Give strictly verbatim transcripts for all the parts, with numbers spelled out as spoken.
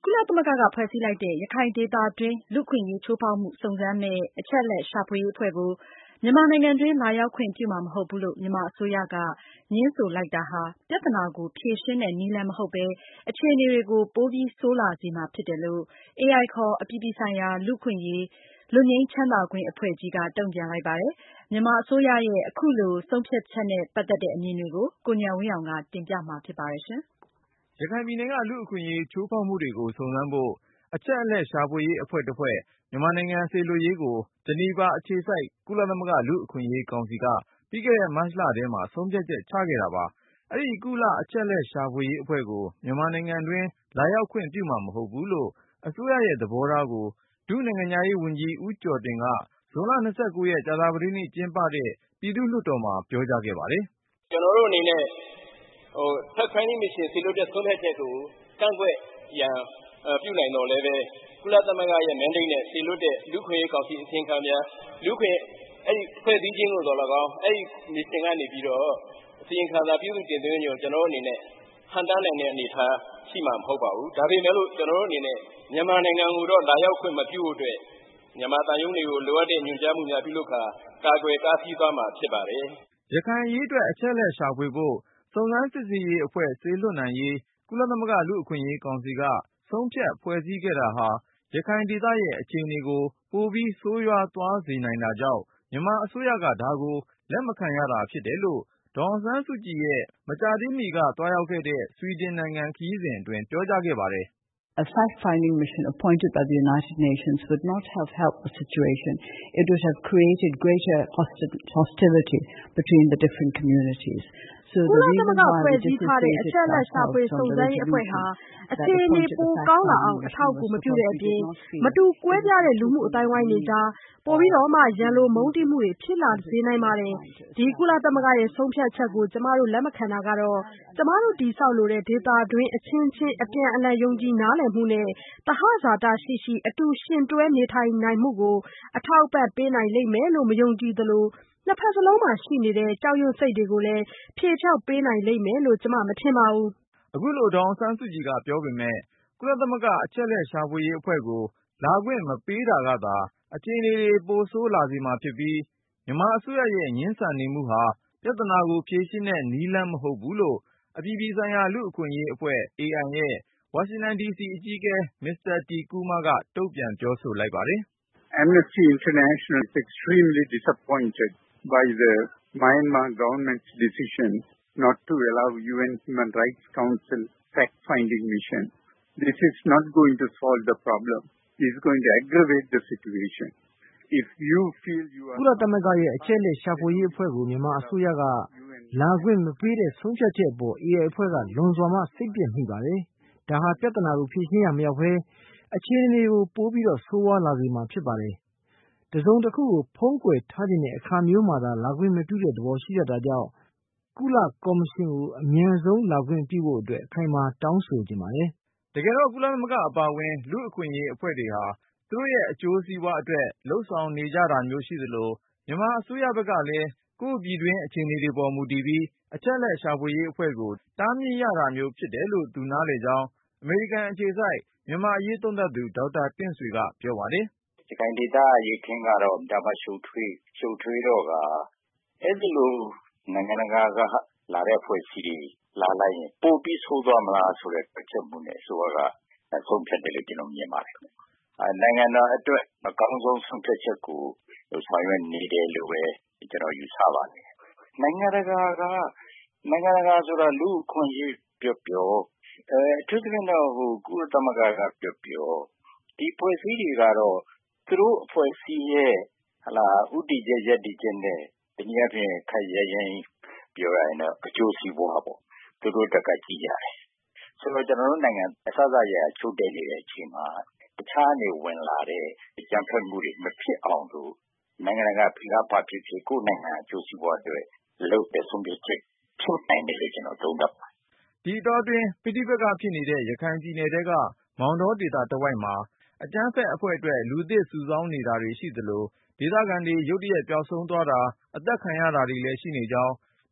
ကုလသမဂ္ဂကဖွဲ့စည်းလိုက်တဲ့ရခိုင်ဒေသတွင်းလူ့အခွင့်အရေးချိုးဖောက်မှုစုံစမ်းမယ့်အချက်အလက်ရှာဖွေရေးအဖွဲ့ကိုမြန်မာနိုင်ငံတွင်းလာရောက်ခွင့်ပြုမှာမဟုတ်ဘူးလို့မြန်မာအစိုးရကငြင်းဆိုလိုက်တာဟာပြဿနာကိုဖြေရှင်းတဲ့နည်းလမ်းမဟုတ်ဘဲအခြေအနေတွေကိုပိုပြီးဆိုးလာစေမှာဖြစ်တယ်လို့ အေအိုင် ခေါ်အပြည်ပြည်ဆိုင်ရာလူ့အခွင့်အရေးလွတ်ငြိမ်းချမ်းသာခွင့်အဖွဲ့ကြီးကတုံ့ပြန်လိုက်ပါတယ်။မြန်မာအစိုးရရဲ့အခုလိုဆုံးဖြတ်ချက်နဲ့ပတ်သက်တဲ့အမြင်တွေကိုကိုဉာဏ်ဝင်းအောင်ကတင်ပြမှာဖြစ်ပါတယ်ရှင်။ရခိုင်ပြည်နယ်ကလူ့အခွင့်အရေးချိုးဖောက်မှုတွေကိုစုံစမ်းဖို့အချက်အလက်ရှာဖွေရေးအဖွဲ့တစ်ဖွဲ့မြန်မာနိုင်ငံစေလွှတ်ရေးကိုဂျနီဗာအခြေစိုက်ကုလသမဂ္ဂလူ့အခွင့်အရေးကောင်စီကပြီးခဲ့တဲ့မတ်လထဲမှာဆုံးဖြတ်ချက်ချခဲ့တာပါ။အဲဒီကုလအချက်အလက်ရှာဖွေရေးအဖွဲ့ကိုမြန်မာနိုင်ငံတွင်းလာရောက်ခွင့်ပြုမှာမဟုတ်ဘူးလို့အစိုးရရဲ့သဘောထားကိုဒုနိုင်ငံခြားရေးဝန်ကြီးဦးကျော်တင်ကဇွန်လ၂၉ရက်ကြာသပတေးနေ့ကျင်းပတဲ့ပြည်သူ့လွှတ်တော်မှာပြောကြားခဲ့ပါတယ်။“ကျွန်တော်တို့အနေနဲ့ဟို Fact Finding Mission စေလွှတ်တဲ့ဆုံးဖြတ်ချက်ကိုကန့်ကွက်ရန်ပြုနိုင်တော်လဲပဲကုလသမဂ္ဂရဲ့ mandate နဲ့စေလွှတ်တဲ့လူ့အခွင့်အရေးကောင်စီအစီရင်ခံများလူ့အခွင့်အဲ့ဒီဖွဲ့စည်းခြင်းကိုတော့၎င်းအဲ့ဒီ mission ကနေပြီးတော့အစီရင်ခံစာပြုစုတင်သွင်းကြကျွန်တော်တို့အနေနဲ့ဟန်တားနိုင်တဲ့အနေအထားရှိမှာမဟုတ်ပါဘူး။ဒါပေမဲ့လို့ကျွန်တော်တို့အနေနဲ့မြန်မာနိုင်ငံကိုတော့လာရောက်ခွင့်မပြုဖို့အတွက်မြန်မာတန်ယုံတွေကိုလိုအပ်တဲ့ညွှန်ကြားမှုများပြုလုပ်ခါကာကွယ်တားဆီးသွားမှာဖြစ်ပါတယ်။ ”ရခိုင်အရေးအတွက်အချက်အလက်ရှာဖွေဖို့စုံစမ်းစစ်ဆေးရေးအဖွဲ့စေလွှတ်နိုင်ရေးကုလသမဂ္ဂလူ့အခွင့်အရေးကောင်စီကဆုံးဖြတ်ဖွဲ့စည်းခဲ့တာဟာရခိုင်ဒေသရဲ့အခြေအနေကိုပိုပြီးဆိုးရွားသွားစေနိုင်တာကြောင့်မြန်မာအစိုးရကဒါကိုလက်မခံရတာဖြစ်တယ်လို့ဒေါ်အောင်ဆန်းစုကြည်ရဲ့မကြာသေးမီကသွားရောက်ခဲ့တဲ့ဆွီဒင်နိုင်ငံခရီးစဉ်အတွင်းပြောကြားခဲ့ပါတယ်။ “A fact-finding mission appointed by the United Nations would not have helped the situation. It would have created greater hostility between the different communities. ကုလသမဂ္ဂဖွဲ့စည်းထားတဲ့အချက်အလက်ရှာဖွေစုံစမ်းရေးအဖွဲ့ဟာအခြေအနေပိုကောင်းလာအောင်အထောက်အကူမပြုတဲ့အပြင်မတူကွဲပြားတဲ့လူမှုအတိုင်းဝိုင်းတွေကြားပိုပြီးတော့မှရန်လိုမုန်းတီးမှုတွေဖြစ်လာစေနိုင်ပါတယ်။ဒီကုလသမဂ္ဂရဲ့ဆုံးဖြတ်ချက်ကိုကျမတို့လက်မခံတာကတော့ကျမတို့တည်ဆောက်လိုတဲ့ဒေသတွင်းအချင်းချင်းအပြန်အလှန်ယုံကြည်နားလည်မှုနဲ့သဟဇာတရှိရှိအတူရှင်တွဲနေထိုင်နိုင်မှုကိုအထောက်အပံ့ပေးနိုင်လိမ့်မယ်လို့မယုံကြည်သလိုနှစ်ဖက်စလုံးမှာရှိနေတဲ့ကြောက်ရွံ့စိတ်တွေကိုလည်းဖြေဖျောက်ပေးနိုင်လိမ့်မယ်လို့ကျမမထင်ပါဘူး။”အခုလိုဒေါ်အောင်ဆန်းစုကြည်ကပြောပေမဲ့ကုလသမဂ္ဂအချက်အလက်ရှာဖွေရေးအဖွဲ့ကိုလာခွင့်မပေးတာကသာအခြေအနေတွေပိုဆိုးလာစေမှာဖြစ်ပြီးမြန်မာအစိုးရရဲ့ငြင်းဆန်နေမှုဟာပြဿနာကိုဖြေရှင်းတဲ့နည်းလမ်းမဟုတ်ဘူးလို့အပြည်ပြည်ဆိုင်ရာလူ့အခွင့်အရေးအဖွဲ့ အေအိုင် ရဲ့ဝါရှင်တန်ဒီစီအကြီးအကဲ မစ္စတာတီကူးမားကတုံ့ပြန်ပြောဆိုလိုက်ပါတယ်။ “Amnesty International is extremely disappointed by the Myanmar government's decision not to allow ယူအန် Human Rights Council fact-finding mission. This is not going to solve the problem. It is going to aggravate the situation. If you feel you are ကုလသမဂ္ဂရဲ့အချက်အလက်ရှာဖွေရေးအဖွဲ့ကိုမြန်မာအစိုးရကလာခွင့်မပေးတဲ့ဆုံးဖြတ်ချက်အပေါ် အေအိုင် အဖွဲ့ကလွန်စွာမှစိတ်ပျက်မိပါတယ်။ဒါဟာပြဿနာကိုဖြေရှင်းရာမရောက်ဘဲအခြေအနေကိုပိုပြီးတော့ဆိုးဝါးလာစေမှာဖြစ်ပါတယ်။တစုံတစ်ခုကိုဖုံးကွယ်ထားခြင်းတဲ့အခါမျိုးမှာသာလာခွင့်မပြုတဲ့သဘောရှိတတ်တာကြောင့်ကုလကော်မရှင်ကိုအမြန်ဆုံးလာခွင့်ပြုဖို့အတွက်အခိုင်အမာတောင်းဆိုချင်ပါတယ်။ ”တကယ်တော့ကုလသမဂ္ဂအပါအဝင်လူ့အခွင့်အရေးအဖွဲ့တွေဟာသူတို့ရဲ့အကျိုးစီးပွားအတွက်လုပ်ဆောင်နေကြတာမျိုးရှိသလိုမြန်မာအစိုးရဘက်ကလည်းကိုယ့်ပြည်တွင်းအခြေအနေတွေပေါ်မူတည်ပြီးအချက်အလက်ရှာဖွေရေးအဖွဲ့ကိုတားမြစ်ရတာမျိုးဖြစ်တယ်လို့သူနားလည်ကြောင်းအမေရိကန်အခြေစိုက်မြန်မာအရေးသုံးသပ်သူဒေါက်တာတင့်ဆွေကပြောပါတယ်။“ရခိုင်ဒေသအရေးအခင်းကတော့ဒါမှရှုပ်ထွေးရှုပ်ထွေးတော့ကအဲ့ဒီလိုနိုင်ငံတကာကလာတဲ့အဖွဲ့အစည်းတွေလာလိုက်ရင်ပိုပြီးဆိုးသွားမလားဆိုတဲ့တွက်ချက်မှုနဲ့ဆိုတော့ကဆုံးဖြတ်တယ်လို့ကျွန်တော်မြင်ပါတယ်။အဲနိုင်ငံတော်အတွက်အကောင်းဆုံးဆုံးဖြတ်ချက်ကိုဆောင်ရွက်နေတယ်လို့ပဲကျွန်တော်ယူဆပါတယ်။နိုင်ငံတကာကနိုင်ငံတကာဆိုတာလူ့အခွင့်အရေးပြောပြောအဲအထူးသဖြင့်တော့ဟိုကုလသမဂ္ဂကပြောပြောဒီဖွဲ့စည်းတွေကတော့သူတို့အဖွဲ့အစည်းရဲ့ဟလာဥတီချက်ရက်တီချက်နဲ့တနည်းအားဖြင့်ခိုင်ရရင်ပြောရရင်တော့အကျိုးစီးပွားပေါ့သူတို့တက်ကကြည့်ရတယ်ဆိုတော့ကျွန်တော်တို့နိုင်ငံအစစရချုပ်တဲ့နေတဲ့အချိန်မှာတခြားနေဝင်လာတဲ့ကြံဖက်မှုတွေမဖြစ်အောင်လို့နိုင်ငံတကာဖိအားပါဖြစ်ဖြစ်ကိုယ်နိုင်ငံအကျိုးစီးပွားတွေလုပ်တဲ့ဆုံးဖြတ်ချက်ဖြစ်နိုင်တယ်လို့ကျွန်တော်သုံးသပ်ပါတယ်။ဒီတော့တွင်ပိဋိပက္ခဖြစ်နေတဲ့ရခိုင်ပြည်နယ်တဲကမောင်တောဒေသတဝိုက်မှာအကြမ်းဖက်အဖွဲ့အတွက်လူသစ်စုဆောင်းနေတာတွေရှိသလိုဒေသခံတွေရုတ်တရက်ပျောက်ဆုံးသွားတာအသက်ခံရတာတွေလည်းရှိနေကြောင်း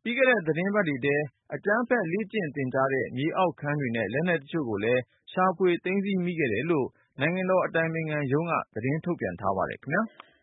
ပြီးခဲ့တဲ့သတင်းပတ်တွေထဲအကြမ်းဖက်လေ့ကျင့်သင်ကြားတဲ့မြေအောက်ခန်းတွေနဲ့လက်နက်တချို့ကိုလည်းရှာဖွေသိမ်းဆည်းမိခဲ့တယ်လို့နိုင်ငံတော်အတိုင်ပင်ခံရုံးကသတင်းထုတ်ပြန်ထားပါတယ်ခင်ဗျာ။